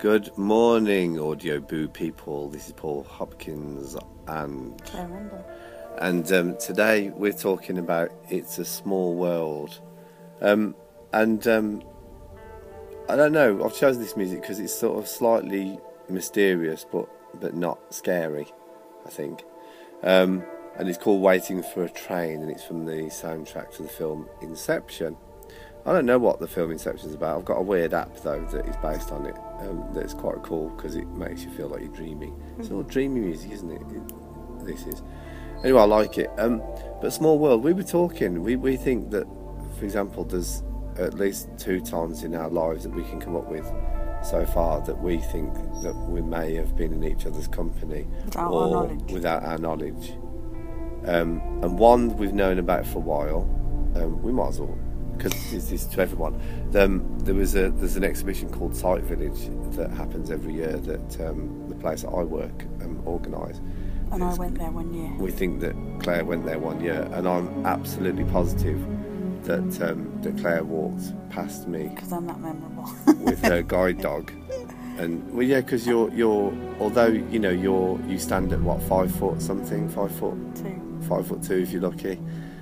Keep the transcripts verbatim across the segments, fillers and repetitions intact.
Good morning, Audio Boo people. This is Paul Hopkins and Claire Randall. And um, today we're talking about It's a Small World. Um, and um, I don't know, I've chosen this music because it's sort of slightly mysterious but, but not scary, I think. Um, and it's called Waiting for a Train, and it's from the soundtrack to the film Inception. I don't know what the film Inception is about. I've got a weird app though that is based on it. Um, that's quite cool because it makes you feel like you're dreaming. It's all dreamy music, isn't it? it this is. Anyway, I like it. Um, but Small World, we were talking. We we think that, for example, there's at least two times in our lives that we can come up with so far that we think that we may have been in each other's company Without or our knowledge. without our knowledge. Um, and one we've known about for a while. Um, we might as well, because this is to everyone. Um, there was a there's an exhibition called Sight Village that happens every year that um, the place that I work um, organise. And It's- I went there one year. We think that Claire went there one year, and I'm absolutely positive that um, that Claire walked past me Because I'm that memorable. with her guide dog. And well, yeah, because you're you're although you know you're you stand at what five foot something, five foot Two. five foot two if you're lucky.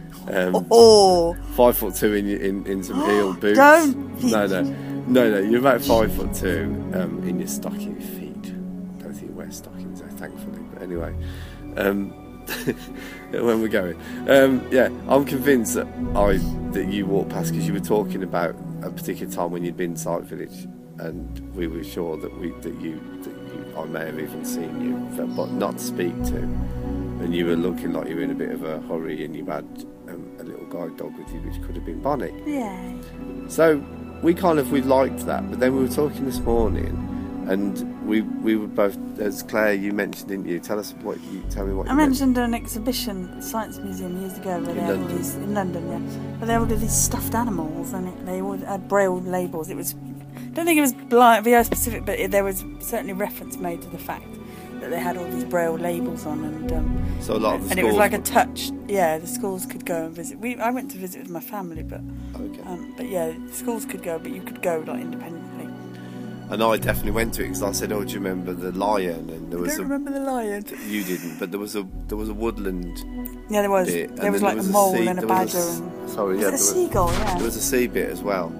Um, Oh! Five foot two in your- in, in some heel boots. Don't be- No, no, no, no. You're about five foot two um, in your stocking feet. Don't think you wear stockings, though, thankfully. But anyway, um, when we're going, um, yeah, I'm convinced that I that you walked past because you were talking about a particular time when you'd been in Sight Village, and we were sure that we that you that you I may have even seen you, but not to speak to. And you were looking like you were in a bit of a hurry, and you had um, a little guide dog with you, which could have been Bonnie. Yeah. So we kind of we liked that, but then we were talking this morning, and we we were both, as Claire, you mentioned, didn't you? Tell us what you tell me what I you mentioned an exhibition at the Science Museum years ago where In they had all London. these in London, yeah. Where they had all these stuffed animals, and it, they all had braille labels. It was, I don't think it was blind, V I specific, but it, there was certainly reference made to the fact that they had all these braille labels on, and um, So a lot of the and it was schools like a would- touch. Yeah, the schools could go and visit. We I went to visit with my family, but Okay. um, but yeah, schools could go, but you could go like independently. And I definitely went to it because I said, "Oh, do you remember the lion?" And there I was don't a remember the lion. you didn't, but there was a there was a woodland Yeah, there was. bit, and There was then like there a mole sea- and a there was badger. a s- and, sorry, was yeah, it a there was- seagull? Yeah. There was a sea bit as well,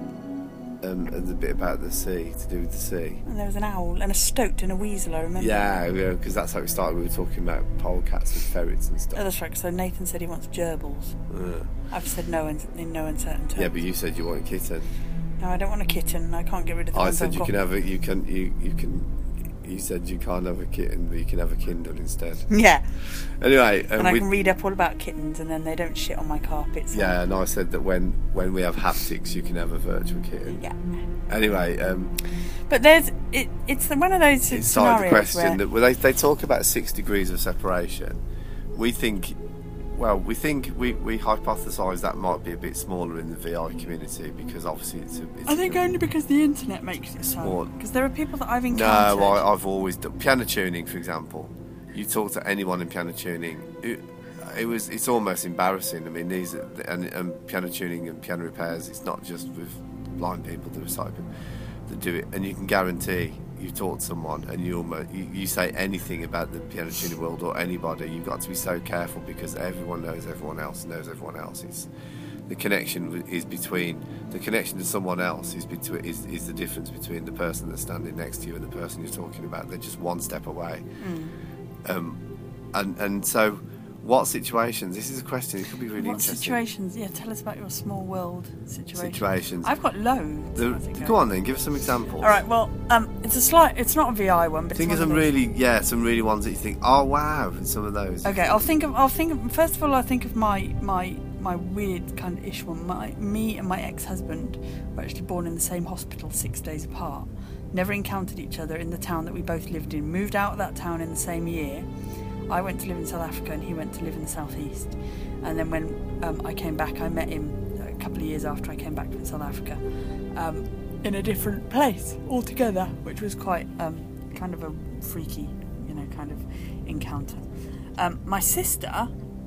um, and the bit about the sea to do with the sea. And there was an owl and a stoat and a weasel. I remember. Yeah, because that's how we started. We were talking about polecats and ferrets and Oh, stuff. that's right. So Nathan said he wants gerbils. Uh, I've said no in, in no uncertain terms. yeah, but you said you want a kitten. No, I don't want a kitten. I can't get rid of the I ones said I've you got. can have a you can you you can. You said you can't have a kitten, but you can have a Kindle instead. Yeah, Anyway, um, and I we, can read up all about kittens, and then they don't shit on my carpets. yeah, and I said that when when we have haptics, you can have a virtual kitten. Yeah. Anyway, um, But there's it. It's the, one of those inside the scenarios question where that well, they they talk about six degrees of separation. We think, well, we think we we hypothesise that might be a bit smaller in the V I community because obviously it's. A, it's I think a, only because the internet makes it Small. so. Because there are people that I've No, encountered. I, I've always done piano tuning, for example. You talk to anyone in piano tuning, it, it was it's almost embarrassing. I mean, these are, and, and piano tuning and piano repairs. It's not just with blind people that are sighted that do it, and you can guarantee you talk to someone and you almost you, you say anything about the piano tuning world or anybody, you've got to be so careful because everyone knows everyone else knows everyone else. It's the connection is between the connection to someone else is between is, is the difference between the person that's standing next to you and the person you're talking about. They're just one step away. Mm. Um, and and so, what situations? This is a question. It could be really What interesting. situations? Yeah, tell us about your small world situation. Situations. I've got loads. The- as it go goes. on then. Give us some examples. All right. Well, um, it's a slight. It's not a V I one, but Think it's of one some those- really, yeah, some really ones that you think, oh wow, and some of those. Okay, I'll think of. I'll think of. First of all, I think of my my my weird kind of ish one. My me and my ex-husband were actually born in the same hospital six days apart. Never encountered each other in the town that we both lived in. Moved out of that town in the same year. I went to live in South Africa and he went to live in the southeast. And then when um, I came back, I met him a couple of years after I came back from South Africa, um, in a different place altogether, which was quite um, kind of a freaky, you know, kind of encounter. Um, my sister,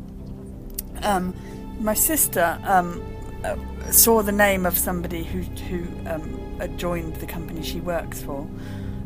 um, my sister um, uh, saw the name of somebody who who um, had joined the company she works for.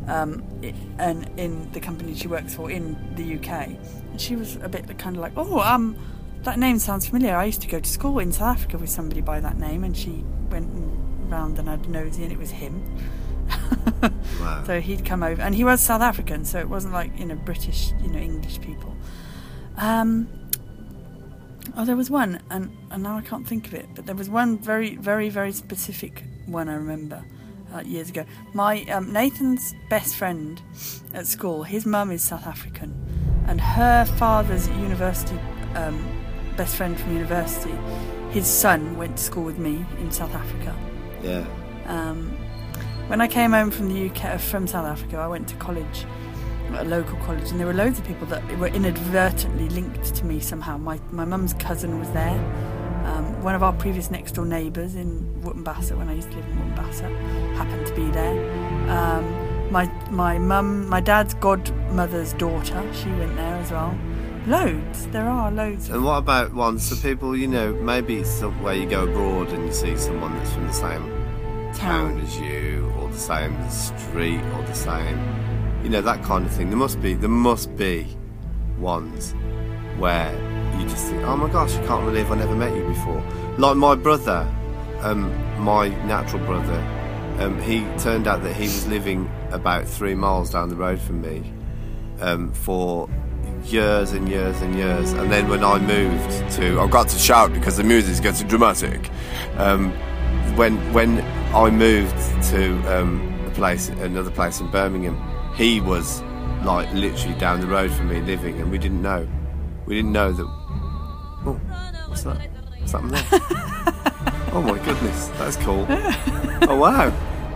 um, it, and in the company she works for in the U K. And she was a bit kind of like, oh, um, that name sounds familiar. I used to go to school in South Africa with somebody by that name, and she went round and had a nosy, and it was him. Wow. So he'd come over, and he was South African, so it wasn't like, you know, British, you know, English people. Um, oh, there was one, and, and now I can't think of it, but there was one very, very, very specific one I remember uh, years ago. My um, Nathan's best friend at school, his mum is South African, and her father's university um, best friend from university, his son went to school with me in South Africa. Yeah. Um, when I came home from the U K, from South Africa, I went to college, a local college, and there were loads of people that were inadvertently linked to me somehow. My my mum's cousin was there. Um, one of our previous next door neighbours in Wootton Bassett, when I used to live in Wootton Bassett, happened to be there. Um, my my mum, my dad's godmother's daughter, she went there as well. Loads, there are loads. And what about ones, so people, you know, maybe it's where you go abroad and you see someone that's from the same town as you, or the same street, or the same, you know, that kind of thing. There must be, there must be ones where you just think, oh my gosh, I can't believe I never met you before. Like my brother, um, my natural brother, um, he turned out that he was living about three miles down the road from me um, for years and years and years. And then when I moved to, I've got to shout because the music's getting dramatic. Um, when when I moved to um, a place, another place in Birmingham, he was like literally down the road from me living, and we didn't know. We didn't know that. Oh, what's that? What's happening there? Oh my goodness, that's cool. Oh wow.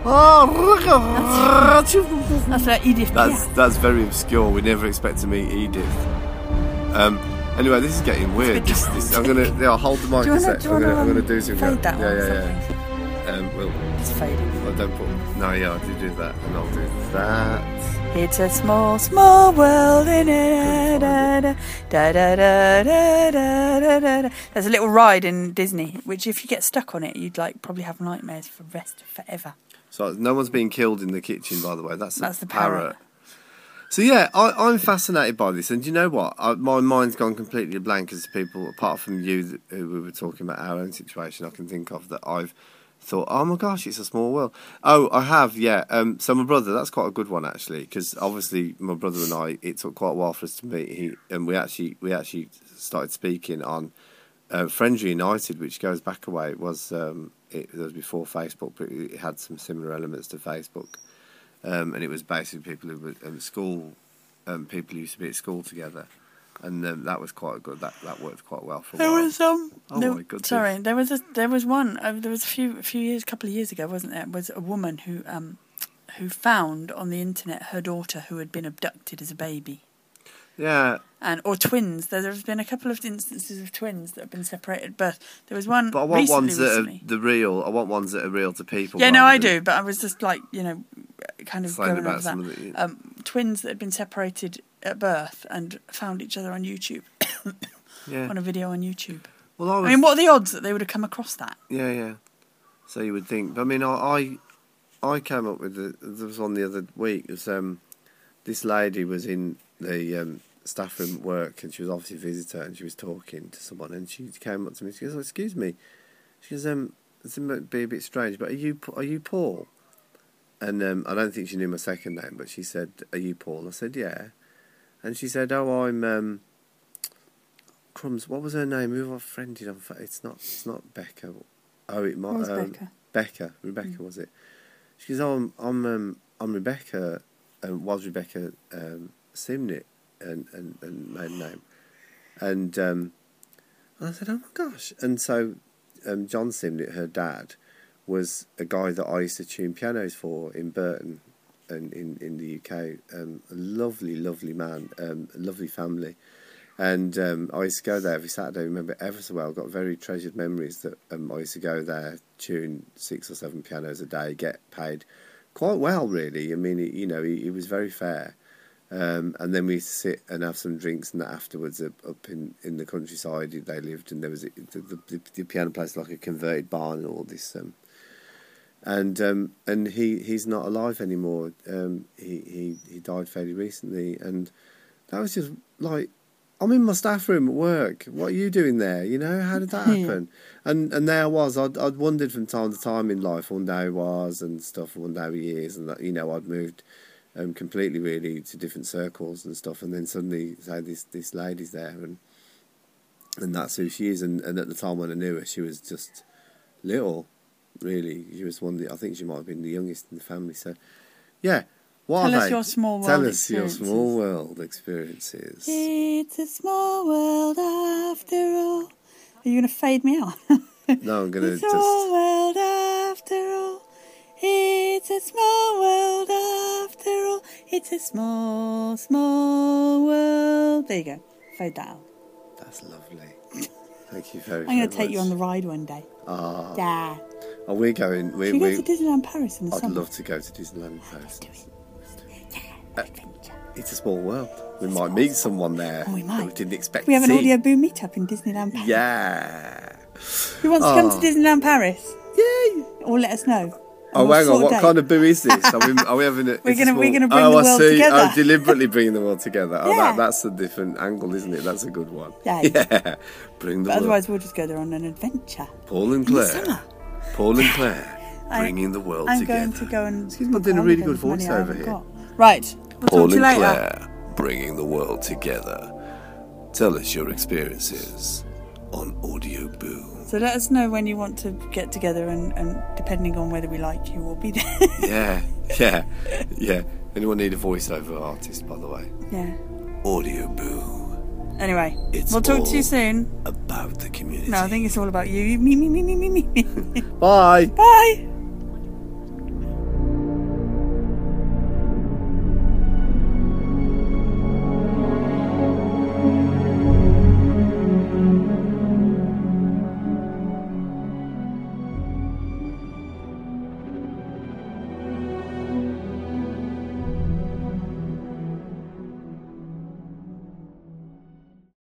Oh, that's, that's like Edith. That's Piaf. that's very obscure. We never expect to meet Edith. Um. Anyway, this is getting weird. This, this, I'm gonna. Yeah, I'll hold the mic do a wanna, sec. do I'm gonna. wanna, I'm gonna do something. Fade that yeah, one yeah, or yeah. Um. Well, just fade it. I don't put. No, yeah, I do do that, and I'll do that. It's a small, small world in it. Da, da, da, da, da, da, da, da, da. There's a little ride in Disney, which if you get stuck on it, you'd like probably have nightmares for the rest of forever. So no one's being killed in the kitchen, by the way. That's, That's the parrot. parrot. So yeah, I, I'm fascinated by this, and do you know what? I, my mind's gone completely blank as people, apart from you, that, who we were talking about our own situation. I can think of that I've thought, oh my gosh, it's a small world. Oh, I have, yeah. Um, so my brother, that's quite a good one actually, because obviously my brother and I, it took quite a while for us to meet. He and we actually we actually started speaking on uh, Friends Reunited, which goes back a way. It was um, it, it was before Facebook, but it had some similar elements to Facebook. Um, and it was basically people who were um, school, um, people who used to be at school together, and um, that was quite good. That that worked quite well for a There while. was um. Oh there, my goodness! Sorry, there was a there was one. Uh, there was a few a few years, a couple of years ago, wasn't there? Was a woman who um, who found on the internet her daughter who had been abducted as a baby. Yeah. And or twins. There's been a couple of instances of twins that have been separated at birth. There was one. But I want recently, ones that recently. are the real. I want ones that are real to people. Yeah, no, I than do. But I was just like, you know, kind of saying going about over some that. of the- Um, twins that had been separated at birth and found each other on YouTube. Yeah. On a video on YouTube. Well, I, was, I mean, what are the odds that they would have come across that? Yeah, yeah. So you would think. But I mean, I, I, I came up with the. There was one the other week. It was um, this lady was in the um, staff room at work, and she was obviously a visitor, and she was talking to someone, and she came up to me. She goes, oh, "Excuse me," she goes, "Um, this might be a bit strange, but are you are you Paul?" And um, I don't think she knew my second name, but she said, "Are you Paul?" And I said, "Yeah," and she said, "Oh, I'm um." Crumbs, what was her name? Who I friended on? It's not. It's not Becca. Oh, it might. What was um, Becca? Becca. Rebecca mm. was it? She goes, "Oh, I'm. I'm. Um, I'm Rebecca. Um, was Rebecca um, Simnett and and and maiden name?" And um, and I said, "Oh my gosh!" And so, um, John Simnett, her dad, was a guy that I used to tune pianos for in Burton, and in in the U K. Um, a lovely, lovely man. Um, a lovely family. And um, I used to go there every Saturday. I remember ever so well. Got very treasured memories that um, I used to go there, tune six or seven pianos a day, get paid quite well, really. I mean, it, you know, he, he was very fair. Um, and then we used to sit and have some drinks and that afterwards up, up in, in the countryside they lived. And there was a, the, the, the piano place like a converted barn and all this um, and um, and he, he's not alive anymore. Um, he, he he died fairly recently, and that was just like, I'm in my staff room at work. What are you doing there? You know, how did that happen? Yeah. And and there I was. I'd I'd wondered from time to time in life. One day I was and stuff. One day he is, and that, you know, I'd moved um, completely really to different circles and stuff. And then suddenly, say this this lady's there, and and that's who she is. And, and at the time when I knew her, she was just little. Really, she was one. Of the, I think she might have been the youngest in the family. So, yeah. What Tell are us they? your small world Tell us your experiences. small world experiences. It's a small world after all. Are you going to fade me out? No, I'm going to It's just... a small world after all. It's a small world after all. It's a small, small world. There you go. Fade that out. That's lovely. Thank you very, I'm going very to take much. you on the ride one day. Ah. Yeah. Oh, we're going... We, Should we we, go to Disneyland Paris in the I'd summer? love to go to Disneyland Paris. Yeah, Uh, it's a small world. We might meet someone there Oh, we might. that we didn't expect We have to an see. audio boom meetup in Disneyland Paris. Yeah. Who wants to come to Disneyland Paris? Yay. Or let us know. Oh, We'll hang sort on. a What date. kind of boo is this? Are we, are we having a... We're it's a gonna- we're small- gonna bring oh, the I world see. together. Oh, deliberately bringing the world together. Oh, Yeah. that, that's a different angle, isn't it? That's a good one. Yeah. Yeah. Bring the But world. otherwise, we'll just go there on an adventure. Paul and In the Claire. summer. Paul and Claire. I- Bringing the world I'm together. going to go and... Excuse me, I'm doing a really good Money I voiceover haven't here. got. Right. We'll Paul talk to you and later. Claire, bringing the world together. Tell us your experiences on Audio Boo. So let us know when you want to get together, and, and depending on whether we like you, we'll be there. Yeah, yeah, yeah. Anyone need a voiceover artist, by the way? Yeah. Audio Boo. Anyway, It's we'll talk to you all soon. About the community. No, I think it's all about you. Me, me, me, me, me, me. Bye. Bye.